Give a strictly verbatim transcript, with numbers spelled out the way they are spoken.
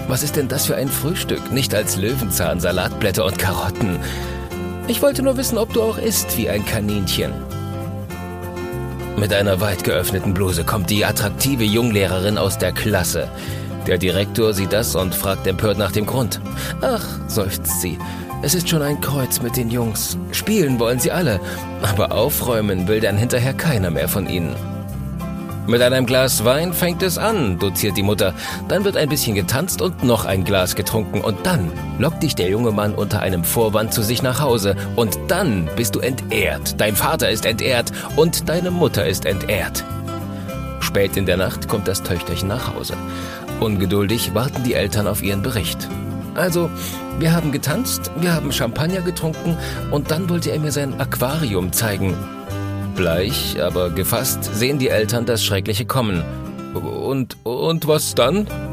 Was ist denn das für ein Frühstück? Nicht als Löwenzahn, Salatblätter und Karotten. Ich wollte nur wissen, ob du auch isst wie ein Kaninchen. Mit einer weit geöffneten Bluse kommt die attraktive Junglehrerin aus der Klasse. Der Direktor sieht das und fragt empört nach dem Grund. Ach, seufzt sie, es ist schon ein Kreuz mit den Jungs. Spielen wollen sie alle, aber aufräumen will dann hinterher keiner mehr von ihnen. Mit einem Glas Wein fängt es an, doziert die Mutter. Dann wird ein bisschen getanzt und noch ein Glas getrunken. Und dann lockt dich der junge Mann unter einem Vorwand zu sich nach Hause. Und dann bist du entehrt. Dein Vater ist entehrt und deine Mutter ist entehrt. Spät in der Nacht kommt das Töchterchen nach Hause. Ungeduldig warten die Eltern auf ihren Bericht. Also, wir haben getanzt, wir haben Champagner getrunken und dann wollte er mir sein Aquarium zeigen. Bleich, aber gefasst sehen die Eltern das Schreckliche kommen. Und, und was dann?